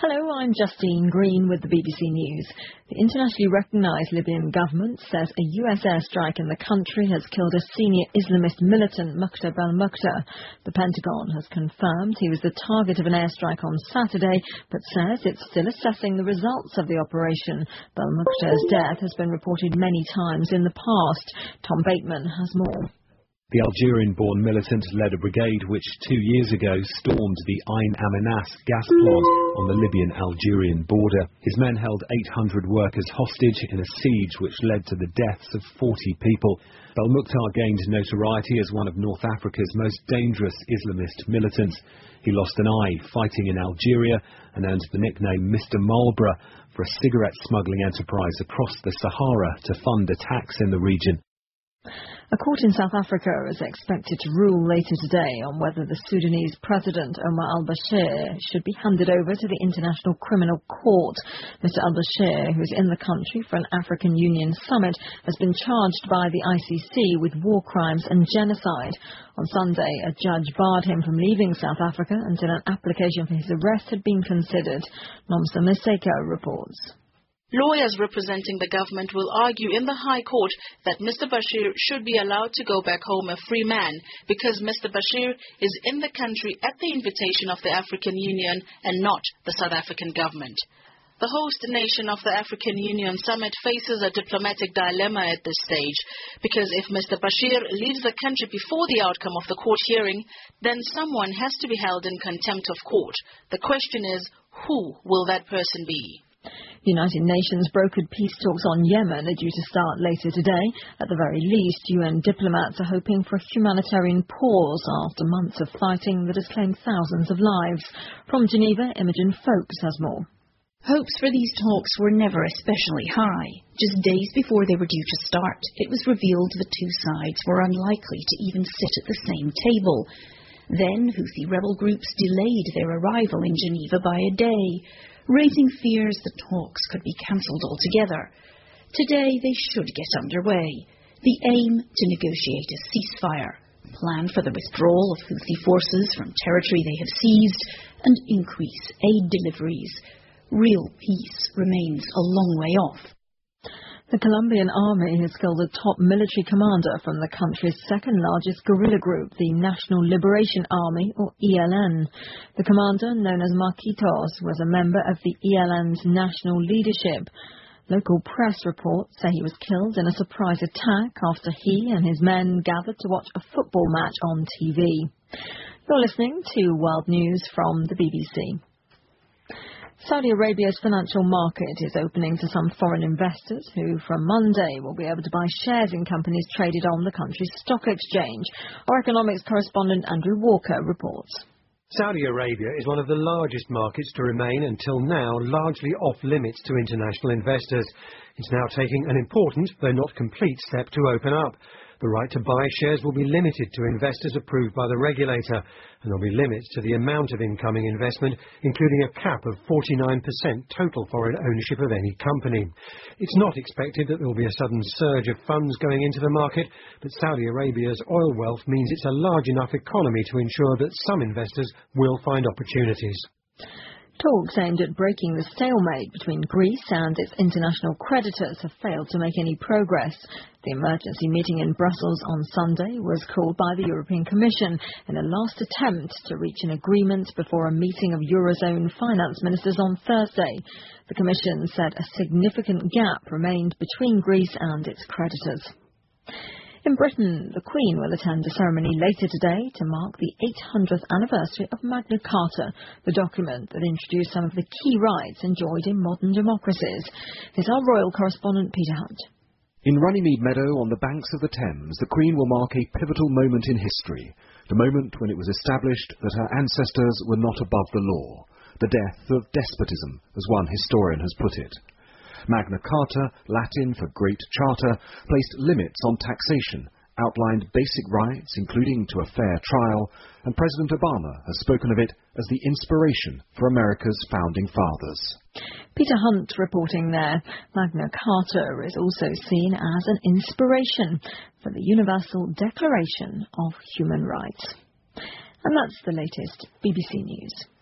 Hello, I'm Justine Green with the BBC News. The internationally recognised Libyan government says a US airstrike in the country has killed a senior Islamist militant, Muqtada al-Muqtada. The Pentagon has confirmed he was the target of an airstrike on Saturday, but says it's still assessing the results of the operation. Al-Muqtada's death has been reported many times in the past. Tom Bateman has more. The Algerian-born militant led a brigade which 2 years ago stormed the Ain Amenas gas plant on the Libyan-Algerian border. His men held 800 workers hostage in a siege which led to the deaths of 40 people. Al-Muqtada gained notoriety as one of North Africa's most dangerous Islamist militants. He lost an eye fighting in Algeria and earned the nickname Mr. Marlborough for a cigarette smuggling enterprise across the Sahara to fund attacks in the region. A court in South Africa is expected to rule later today on whether the Sudanese President Omar al-Bashir should be handed over to the International Criminal Court. Mr. al-Bashir, who is in the country for an African Union summit, has been charged by the ICC with war crimes and genocide. On Sunday, a judge barred him from leaving South Africa until an application for his arrest had been considered. Nomsa Maseko reports. Lawyers representing the government will argue in the High Court that Mr. Bashir should be allowed to go back home a free man because Mr. Bashir is in the country at the invitation of the African Union and not the South African government. The host nation of the African Union summit faces a diplomatic dilemma at this stage because if Mr. Bashir leaves the country before the outcome of the court hearing, then someone has to be held in contempt of court. The question is, who will that person be? United Nations brokered peace talks on Yemen are due to start later today. At the very least, UN diplomats are hoping for a humanitarian pause after months of fighting that has claimed thousands of lives. From Geneva, Imogen Foulkes has more. Hopes for these talks were never especially high. Just days before they were due to start, it was revealed the two sides were unlikely to even sit at the same table. Then Houthi rebel groups delayed their arrival in Geneva by a day, raising fears the talks could be cancelled altogether. Today they should get underway. The aim to negotiate a ceasefire, plan for the withdrawal of Houthi forces from territory they have seized, and increase aid deliveries. Real peace remains a long way off. The Colombian army has killed a top military commander from the country's second-largest guerrilla group, the National Liberation Army, or ELN. The commander, known as Marquitos, was a member of the ELN's national leadership. Local press reports say he was killed in a surprise attack after he and his men gathered to watch a football match on TV. You're listening to World News from the BBC. Saudi Arabia's financial market is opening to some foreign investors who from Monday will be able to buy shares in companies traded on the country's stock exchange. Our economics correspondent Andrew Walker reports. Saudi Arabia is one of the largest markets to remain until now largely off limits to international investors. It's now taking an important, though not complete, step to open up. The right to buy shares will be limited to investors approved by the regulator, and there'll be limits to the amount of incoming investment, including a cap of 49% total foreign ownership of any company. It's not expected that there will be a sudden surge of funds going into the market, but Saudi Arabia's oil wealth means it's a large enough economy to ensure that some investors will find opportunities. Talks aimed at breaking the stalemate between Greece and its international creditors have failed to make any progress. The emergency meeting in Brussels on Sunday was called by the European Commission in a last attempt to reach an agreement before a meeting of Eurozone finance ministers on Thursday. The Commission said a significant gap remained between Greece and its creditors. In Britain, the Queen will attend a ceremony later today to mark the 800th anniversary of Magna Carta, the document that introduced some of the key rights enjoyed in modern democracies. Here's our royal correspondent Peter Hunt. In Runnymede Meadow on the banks of the Thames, the Queen will mark a pivotal moment in history, the moment when it was established that her ancestors were not above the law, the death of despotism, as one historian has put it. Magna Carta, Latin for Great Charter, placed limits on taxation, outlined basic rights, including to a fair trial, and President Obama has spoken of it as the inspiration for America's founding fathers. Peter Hunt reporting there. Magna Carta is also seen as an inspiration for the Universal Declaration of Human Rights. And that's the latest BBC News.